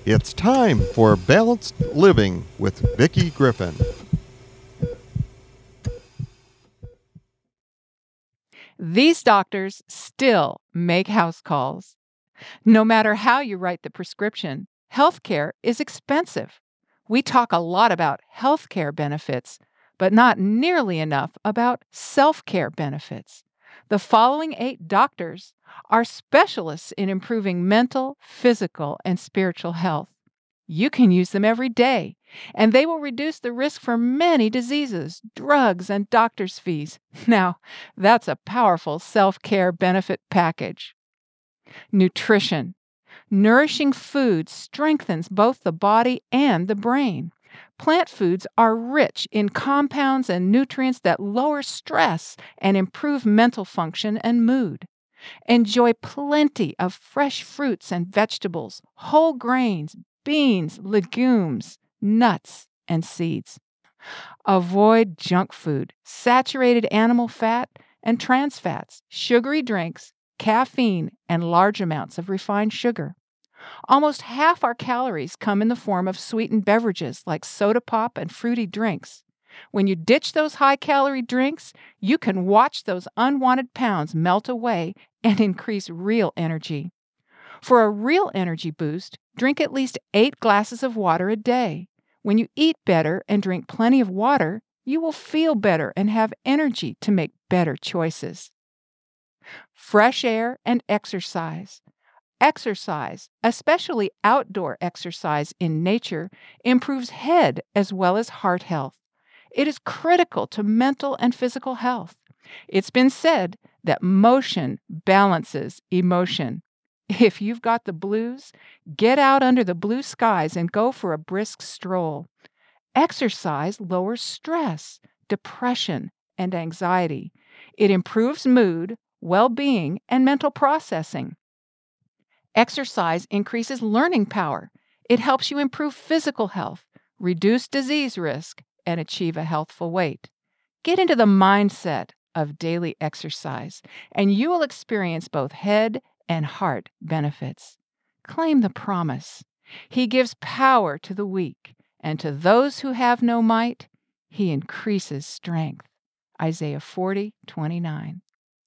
It's time for Balanced Living with Vicki Griffin. These doctors still make house calls. No matter how you write the prescription, healthcare is expensive. We talk a lot about healthcare benefits, but not nearly enough about self-care benefits. The following 8 doctors are specialists in improving mental, physical, and spiritual health. You can use them every day, and they will reduce the risk for many diseases, drugs, and doctor's fees. Now, that's a powerful self-care benefit package. Nutrition. Nourishing food strengthens both the body and the brain. Plant foods are rich in compounds and nutrients that lower stress and improve mental function and mood. Enjoy plenty of fresh fruits and vegetables, whole grains, beans, legumes, nuts, and seeds. Avoid junk food, saturated animal fat, and trans fats, sugary drinks, caffeine, and large amounts of refined sugar. Almost half our calories come in the form of sweetened beverages like soda pop and fruity drinks. When you ditch those high-calorie drinks, you can watch those unwanted pounds melt away and increase real energy. For a real energy boost, drink at least 8 glasses of water a day. When you eat better and drink plenty of water, you will feel better and have energy to make better choices. Fresh air and exercise. Exercise, especially outdoor exercise in nature, improves head as well as heart health. It is critical to mental and physical health. It's been said that motion balances emotion. If you've got the blues, get out under the blue skies and go for a brisk stroll. Exercise lowers stress, depression, and anxiety. It improves mood, well-being, and mental processing. Exercise increases learning power. It helps you improve physical health, reduce disease risk, and achieve a healthful weight. Get into the mindset of daily exercise, and you will experience both head and heart benefits. Claim the promise. He gives power to the weak, and to those who have no might, he increases strength. Isaiah 40:29.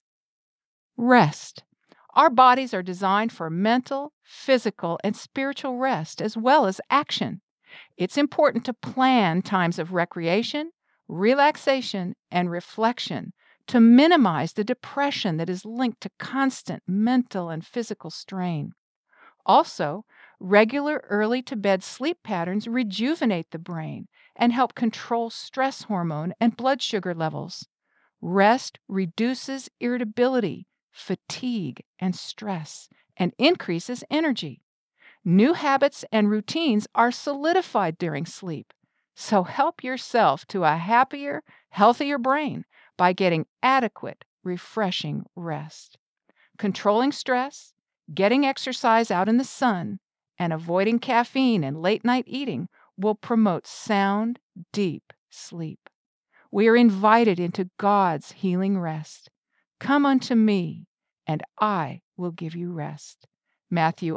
Rest. Our bodies are designed for mental, physical, and spiritual rest, as well as action. It's important to plan times of recreation, relaxation, and reflection to minimize the depression that is linked to constant mental and physical strain. Also, regular early-to-bed sleep patterns rejuvenate the brain and help control stress hormone and blood sugar levels. Rest reduces irritability, fatigue, and stress, and increases energy. New habits and routines are solidified during sleep. So help yourself to a happier, healthier brain by getting adequate, refreshing rest. Controlling stress, getting exercise out in the sun, and avoiding caffeine and late-night eating will promote sound, deep sleep. We are invited into God's healing rest. Come unto me, and I will give you rest. Matthew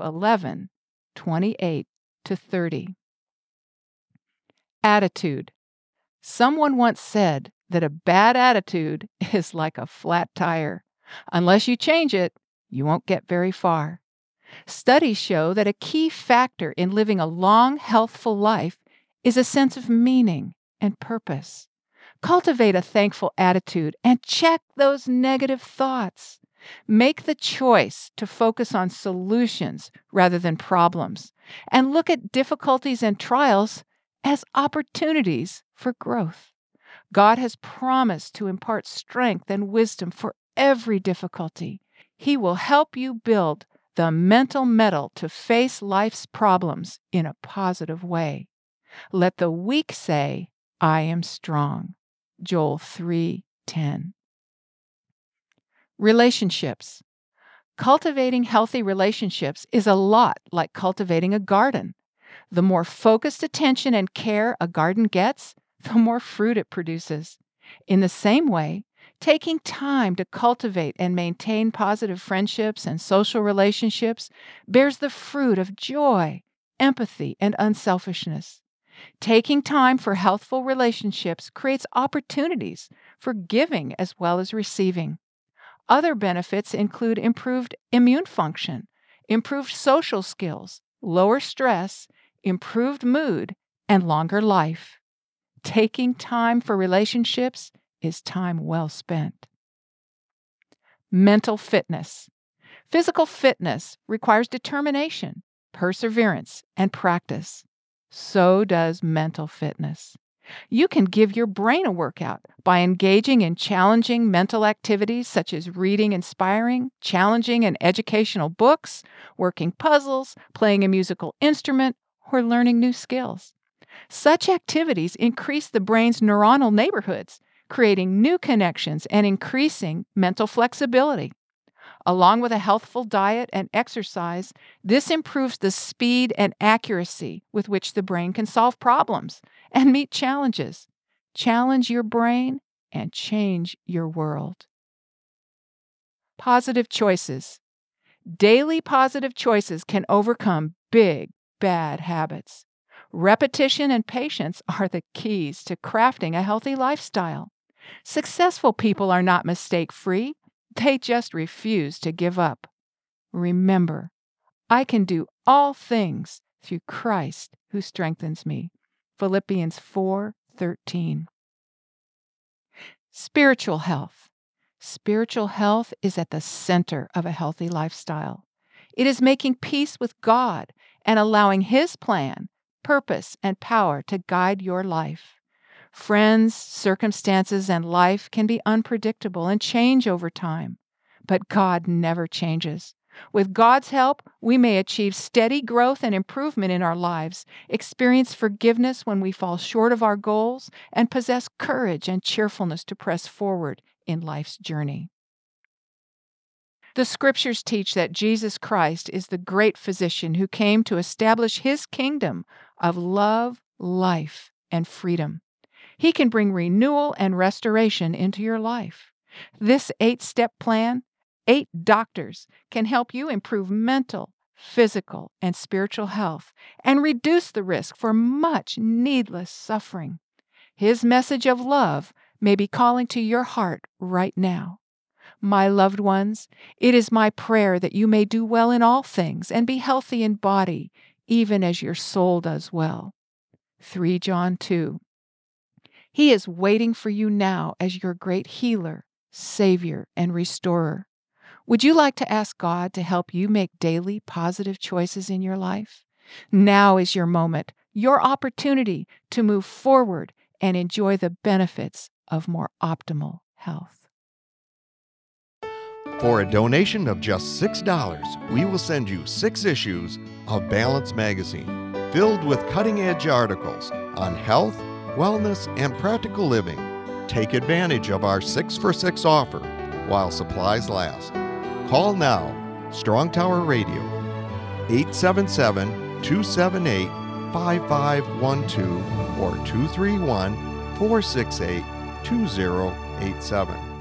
11:28-30. Attitude. Someone once said that a bad attitude is like a flat tire. Unless you change it, you won't get very far. Studies show that a key factor in living a long, healthful life is a sense of meaning and purpose. Cultivate a thankful attitude and check those negative thoughts. Make the choice to focus on solutions rather than problems, and look at difficulties and trials as opportunities for growth. God has promised to impart strength and wisdom for every difficulty. He will help you build the mental mettle to face life's problems in a positive way. Let the weak say, I am strong. Joel 3:10. Relationships. Cultivating healthy relationships is a lot like cultivating a garden. The more focused attention and care a garden gets, the more fruit it produces. In the same way, taking time to cultivate and maintain positive friendships and social relationships bears the fruit of joy, empathy, and unselfishness. Taking time for healthful relationships creates opportunities for giving as well as receiving. Other benefits include improved immune function, improved social skills, lower stress, improved mood, and longer life. Taking time for relationships is time well spent. Mental fitness. Physical fitness requires determination, perseverance, and practice. So does mental fitness. You can give your brain a workout by engaging in challenging mental activities such as reading inspiring, challenging, and educational books, working puzzles, playing a musical instrument, or learning new skills. Such activities increase the brain's neuronal neighborhoods, creating new connections and increasing mental flexibility. Along with a healthful diet and exercise, this improves the speed and accuracy with which the brain can solve problems and meet challenges. Challenge your brain and change your world. Positive choices. Daily positive choices can overcome big, bad habits. Repetition and patience are the keys to crafting a healthy lifestyle. Successful people are not mistake-free. They just refuse to give up. Remember, I can do all things through Christ who strengthens me. Philippians 4:13. Spiritual health. Spiritual health is at the center of a healthy lifestyle. It is making peace with God and allowing His plan, purpose, and power to guide your life. Friends, circumstances, and life can be unpredictable and change over time, but God never changes. With God's help, we may achieve steady growth and improvement in our lives, experience forgiveness when we fall short of our goals, and possess courage and cheerfulness to press forward in life's journey. The Scriptures teach that Jesus Christ is the great physician who came to establish His kingdom of love, life, and freedom. He can bring renewal and restoration into your life. This 8-step plan, 8 doctors, can help you improve mental, physical, and spiritual health and reduce the risk for much needless suffering. His message of love may be calling to your heart right now. My loved ones, it is my prayer that you may do well in all things and be healthy in body, even as your soul does well. 3 John 2. He is waiting for you now as your great healer, Savior, and restorer. Would you like to ask God to help you make daily positive choices in your life? Now is your moment, your opportunity to move forward and enjoy the benefits of more optimal health. For a donation of just $6, we will send you 6 issues of Balance Magazine, filled with cutting-edge articles on health, wellness, and practical living. Take advantage of our 6 for 6 offer while supplies last. Call now, Strong Tower Radio, 877-278-5512 or 231-468-2087.